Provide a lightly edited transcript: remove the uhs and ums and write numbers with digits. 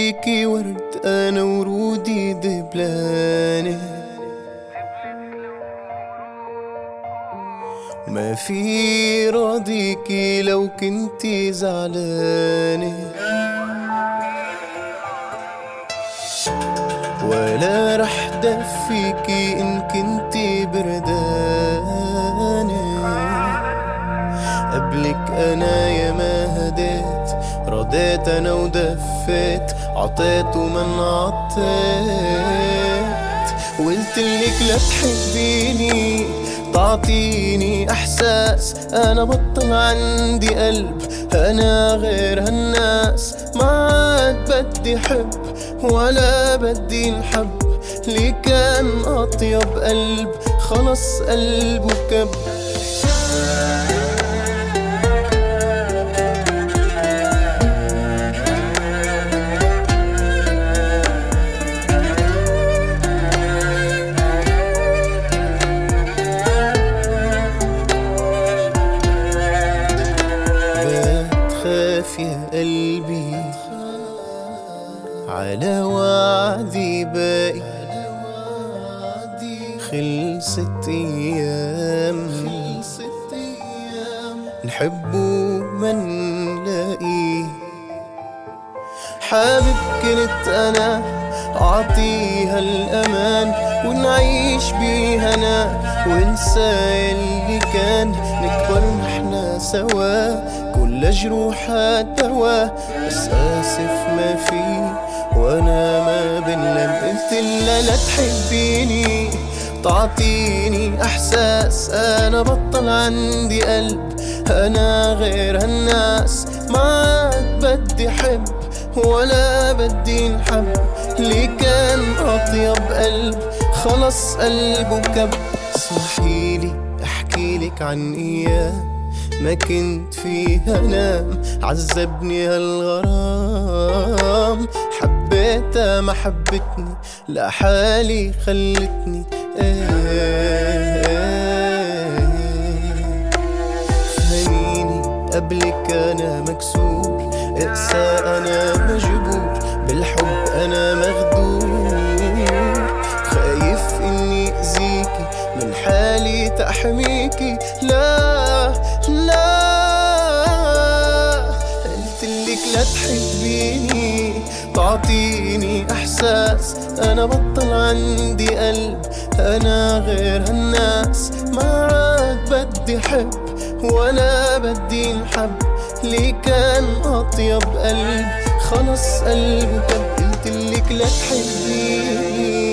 فيكي ورد أنا ورودي دبلانة، ما في راضيكي لو كنتي زعلانة، ولا رح دفيكي إن كنتي بردانة. قبلك أنا ياما هديت، رضيت أنا ودفيت، عطيت ومن عطيت. وقلتلك لا تحبيني تعطيني إحساس، أنا بطل عندي قلب، أنا غير هالناس. ما عاد بدي حب ولا بدي نحب، لي كان أطيب قلب خلص قلبه كب. بتخاف يا قلبي على وعدي باقي، خلصت أيام نحبه ما نلاقي. حابب كنت أنا أعطيها الأمان، ونعيش بهنا وننسى اللي كان، نكبر نحنا سوا كل جروحات دوا. بس آسف ما في وانا ما بنلم. قلتلها لا تحبيني تعطيني احساس، انا بطل عندي قلب، انا غير هالناس. ما عاد بدي حب ولا بدي نحب، لي كان اطيب قلب خلص قلبه كب. اسمحيلي احكيلك عن ايام ما كنت فيها نام، عذبني هالغرام، حبيتها ما حبتني، لحالي خلتني. فهميني قبلك أنا مكسور، اقسى أنا مجبور، بالحب أنا مغدور. خايف إني أذيكي من حالي تحميكي، لا لا. قلتلك لا تحبيني تعطيني احساس، انا بطل عندي قلب، انا غير هالناس. ما عاد بدي حب ولا بدي نحب، لي كان اطيب قلب خلص قلبه كب. قلتلك لا تحبيني